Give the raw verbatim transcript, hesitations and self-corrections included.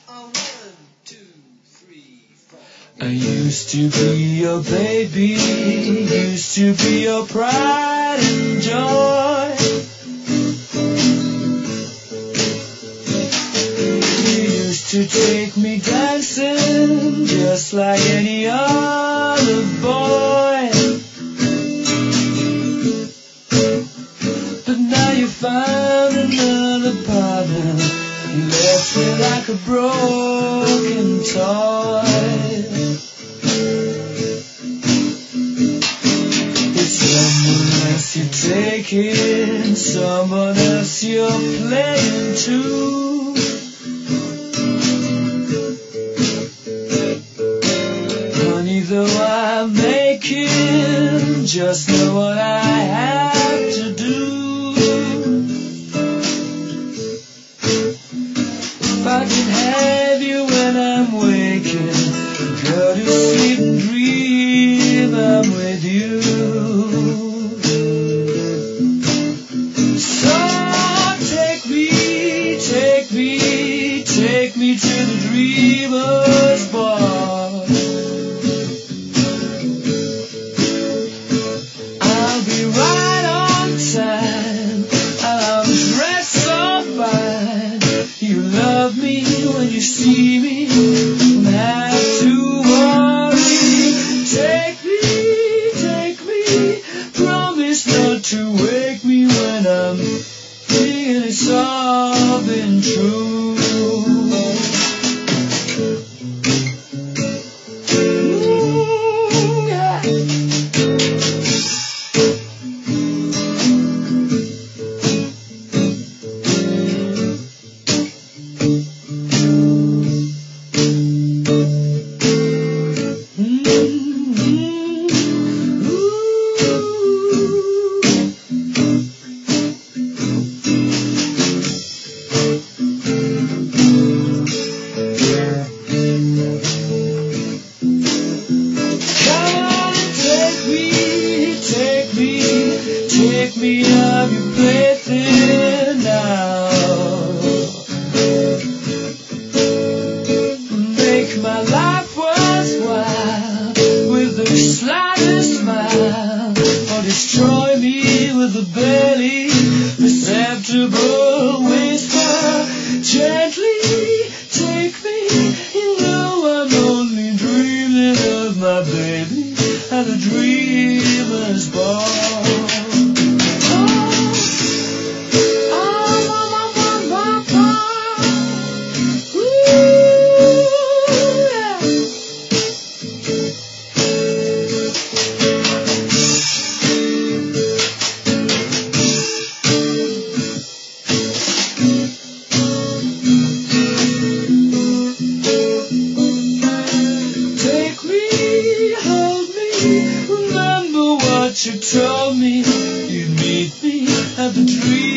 I used to be your baby, used to be your pride and joy. You used to take me dancing just like any other boy. But now you found another partner, left me like a broken toy. Someone else you're taking, someone else you're playing to. Honey, though I'm making, just know what I have to do. If I can have you when I'm waking, go to sleep and dream I'm with you. Take me to the dreamer's bar. I'll be right on time, I'm dressed so fine. You love me when you see me, don't have to worry. Take me, take me, promise not to wake me when I'm thinking it's all been true. Take me up your plaything now. Make my life worthwhile with the slightest smile, or destroy me with a barely perceptible whisper. Gently take me, you know I'm only dreaming of my baby at a dreamer's ball. You told me you'd meet me at the dream.